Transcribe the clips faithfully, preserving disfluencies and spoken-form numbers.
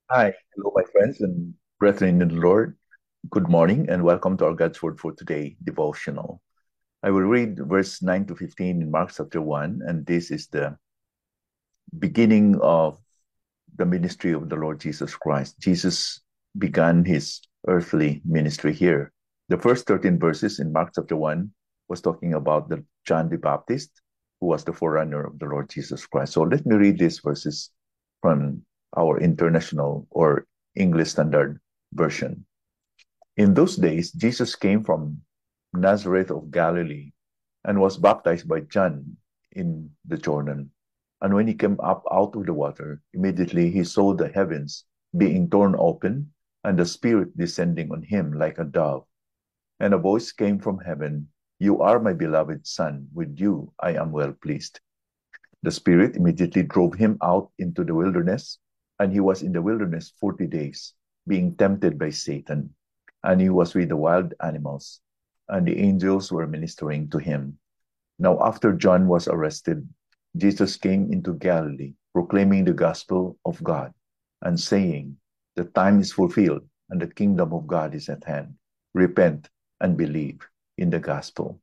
Hi, hello, my friends and brethren in the Lord. Good morning and welcome to our God's Word for Today devotional. I will read verse nine to fifteen in Mark chapter one, and this is the beginning of the ministry of the Lord Jesus Christ. Jesus began his earthly ministry here. The first thirteen verses in Mark chapter one was talking about the John the Baptist, who was the forerunner of the Lord Jesus Christ. So let me read these verses from our international or English Standard Version. In those days, Jesus came from Nazareth of Galilee and was baptized by John in the Jordan. And when he came up out of the water, immediately he saw the heavens being torn open and the Spirit descending on him like a dove. And a voice came from heaven, "You are my beloved Son, with you I am well pleased." The Spirit immediately drove him out into the wilderness, and he was in the wilderness forty days, being tempted by Satan. And he was with the wild animals, and the angels were ministering to him. Now, after John was arrested, Jesus came into Galilee, proclaiming the gospel of God, and saying, "The time is fulfilled, and the kingdom of God is at hand. Repent and believe in the gospel."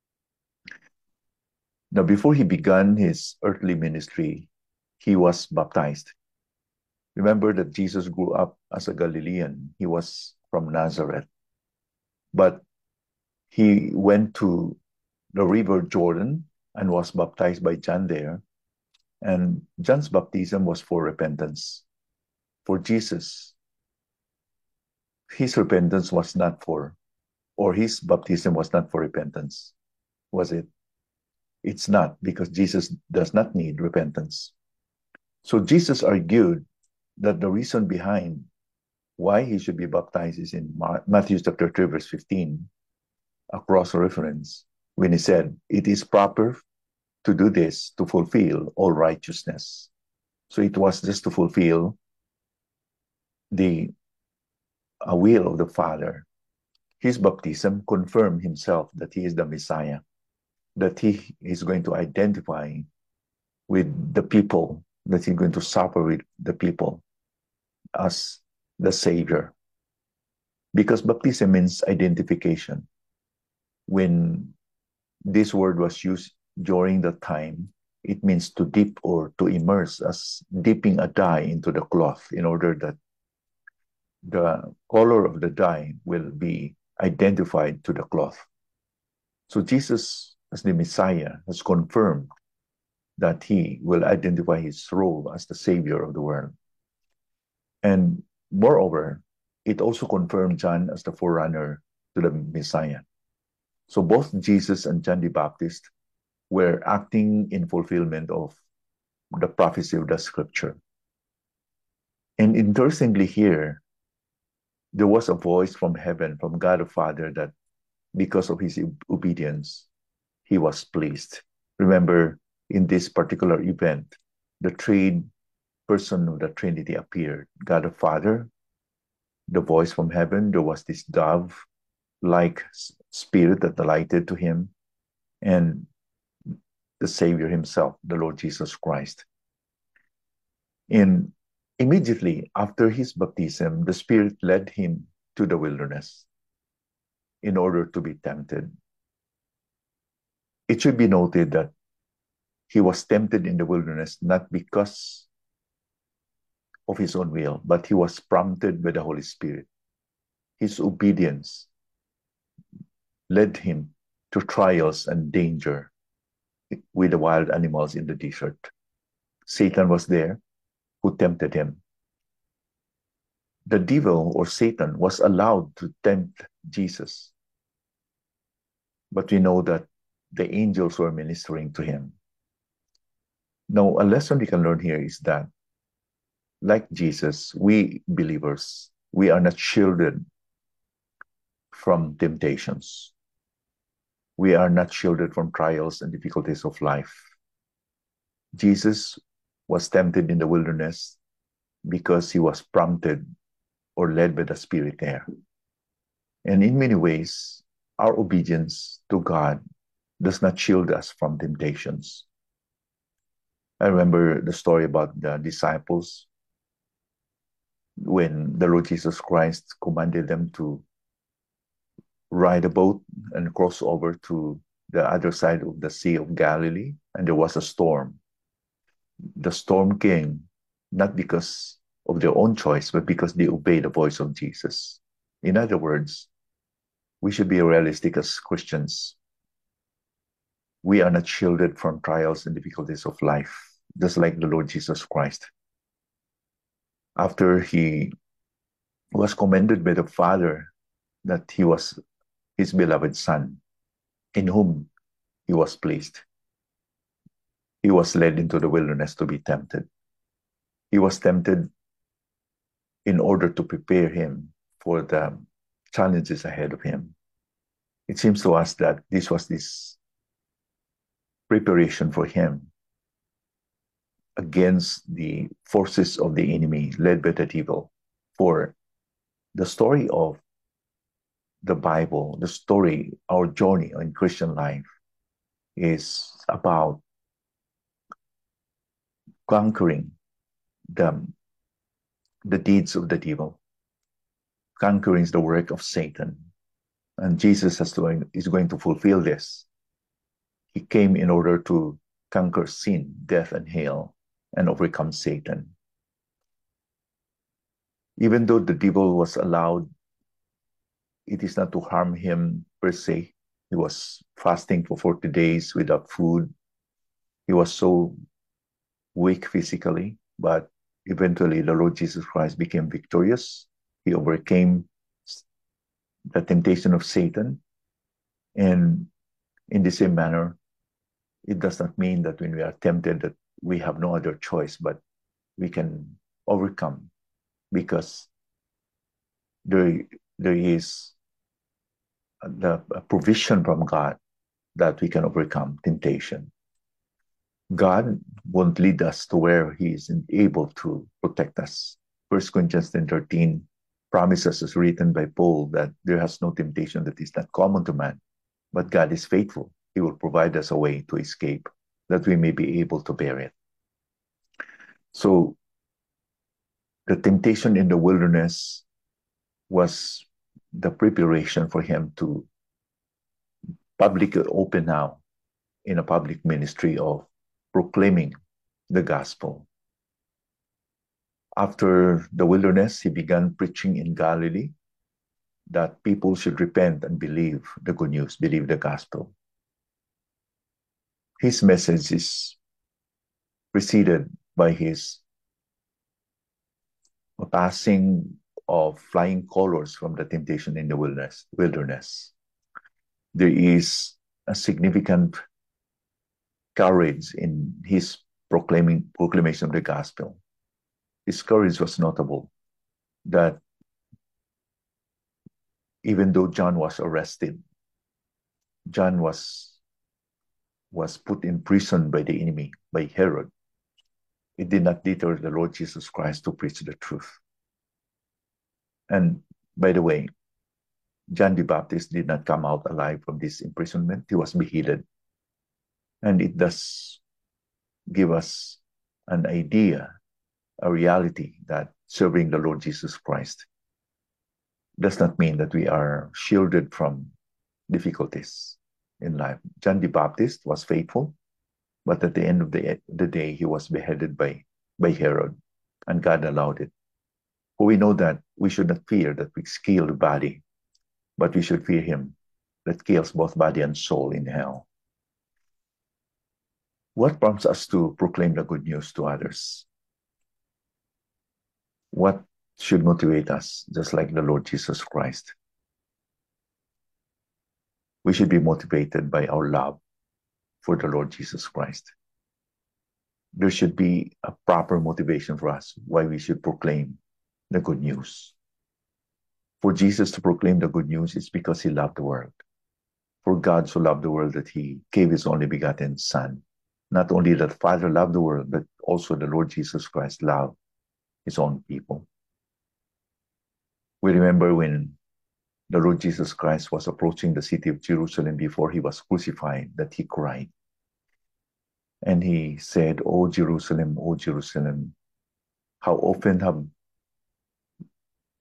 Now, before he began his earthly ministry, he was baptized. Remember that Jesus grew up as a Galilean. He was from Nazareth. But he went to the river Jordan and was baptized by John there. And John's baptism was for repentance. For Jesus, his repentance was not for, or his baptism was not for repentance, was it? It's not, because Jesus does not need repentance. So Jesus argued that the reason behind why he should be baptized is in Matthew chapter three, verse fifteen, a cross reference, when he said, "It is proper to do this to fulfill all righteousness." So it was just to fulfill the uh, will of the Father. His baptism confirmed himself that he is the Messiah, that he is going to identify with the people, that he's going to suffer with the people as the Savior. Because baptism means identification. When this word was used during the time, it means to dip or to immerse, as dipping a dye into the cloth in order that the color of the dye will be identified to the cloth. So Jesus, as the Messiah, has confirmed that he will identify his role as the Savior of the world. And moreover, it also confirmed John as the forerunner to the Messiah. So both Jesus and John the Baptist were acting in fulfillment of the prophecy of the scripture. And interestingly here, there was a voice from heaven, from God the Father, that because of his obedience, he was pleased. Remember, in this particular event, the three person of the Trinity appeared. God the Father, the voice from heaven, there was this dove-like spirit that alighted to him, and the Savior himself, the Lord Jesus Christ. And immediately after his baptism, the Spirit led him to the wilderness in order to be tempted. It should be noted that he was tempted in the wilderness not because of his own will, but he was prompted by the Holy Spirit. His obedience led him to trials and danger with the wild animals in the desert. Satan was there who tempted him. The devil or Satan was allowed to tempt Jesus, but we know that the angels were ministering to him. Now, a lesson we can learn here is that, like Jesus, we believers, we are not shielded from temptations. We are not shielded from trials and difficulties of life. Jesus was tempted in the wilderness because he was prompted or led by the Spirit there. And in many ways, our obedience to God does not shield us from temptations. I remember the story about the disciples when the Lord Jesus Christ commanded them to ride a boat and cross over to the other side of the Sea of Galilee, and there was a storm. The storm came not because of their own choice, but because they obeyed the voice of Jesus. In other words, we should be realistic as Christians. We are not shielded from trials and difficulties of life, just like the Lord Jesus Christ. After he was commended by the Father that he was his beloved Son, in whom he was pleased, he was led into the wilderness to be tempted. He was tempted in order to prepare him for the challenges ahead of him. It seems to us that this was this preparation for him against the forces of the enemy led by the devil. For the story of the Bible, the story, our journey in Christian life is about conquering the, the deeds of the devil, conquering the work of Satan. And Jesus is going, is going to fulfill this. He came in order to conquer sin, death, and hell, and overcome Satan. Even though the devil was allowed, it is not to harm him per se. He was fasting for forty days without food. He was so weak physically, but eventually the Lord Jesus Christ became victorious. He overcame the temptation of Satan. And in the same manner, it does not mean that when we are tempted that we have no other choice, but we can overcome, because there, there is the provision from God that we can overcome temptation. God won't lead us to where he isn't able to protect us. First Corinthians ten thirteen promises, as written by Paul, that there has no temptation that is not common to man, but God is faithful. He will provide us a way to escape, that we may be able to bear it. So the temptation in the wilderness was the preparation for him to publicly open now in a public ministry of proclaiming the gospel. After the wilderness, he began preaching in Galilee that people should repent and believe the good news, believe the gospel. His message is preceded by his passing of flying colors from the temptation in the wilderness. wilderness. There is a significant courage in his proclaiming proclamation of the gospel. His courage was notable, that even though John was arrested, John was, was put in prison by the enemy, by Herod, it did not deter the Lord Jesus Christ to preach the truth. And by the way, John the Baptist did not come out alive from this imprisonment. He was beheaded. And it does give us an idea, a reality, that serving the Lord Jesus Christ does not mean that we are shielded from difficulties in life. John the Baptist was faithful, but at the end of the, the day, he was beheaded by, by Herod, and God allowed it. For we know that we should not fear that we kill the body, but we should fear him that kills both body and soul in hell. What prompts us to proclaim the good news to others? What should motivate us, just like the Lord Jesus Christ? We should be motivated by our love for the Lord Jesus Christ. There should be a proper motivation for us why we should proclaim the good news. For Jesus to proclaim the good news is because he loved the world. For God so loved the world that he gave his only begotten Son. Not only that the Father loved the world, but also the Lord Jesus Christ loved his own people. We remember when the Lord Jesus Christ was approaching the city of Jerusalem before he was crucified, that he cried. And he said, "O Jerusalem, O Jerusalem, how often have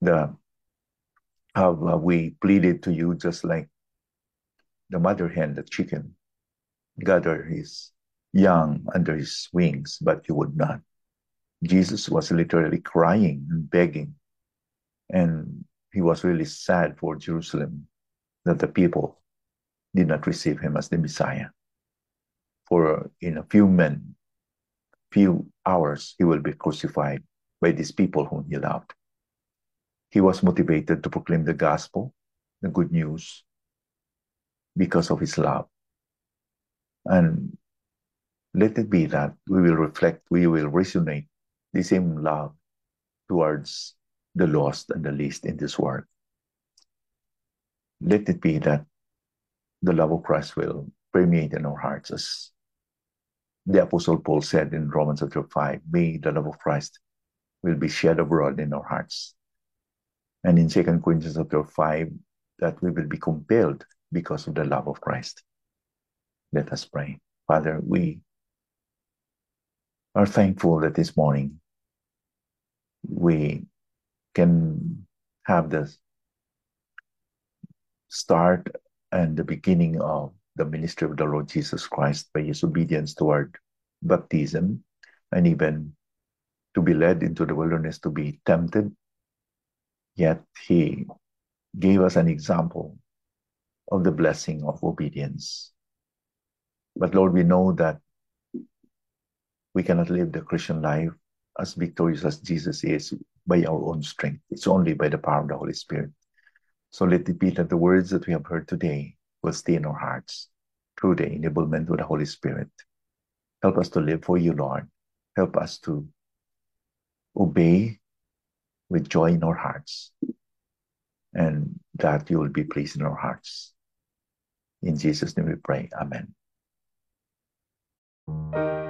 the have uh, we pleaded to you just like the mother hen, the chicken, gather his young under his wings, but you would not. Jesus was literally crying and begging, and he was really sad for Jerusalem that the people did not receive him as the Messiah. For in a few men, few hours, he will be crucified by these people whom he loved. He was motivated to proclaim the gospel, the good news, because of his love. And let it be that we will reflect, we will resonate the same love towards the lost and the least in this world. Let it be that the love of Christ will permeate in our hearts, as the Apostle Paul said in Romans chapter five, may the love of Christ will be shed abroad in our hearts. And in Second Corinthians chapter five, that we will be compelled because of the love of Christ. Let us pray. Father, we are thankful that this morning we can have the start and the beginning of the ministry of the Lord Jesus Christ by his obedience toward baptism, and even to be led into the wilderness to be tempted. Yet he gave us an example of the blessing of obedience. But Lord, we know that we cannot live the Christian life as victorious as Jesus is by our own strength. It's only by the power of the Holy Spirit. So let it be that the words that we have heard today will stay in our hearts through the enablement of the Holy Spirit. Help us to live for you, Lord. Help us to obey with joy in our hearts, and that you will be pleased in our hearts. In Jesus' name we pray. Amen.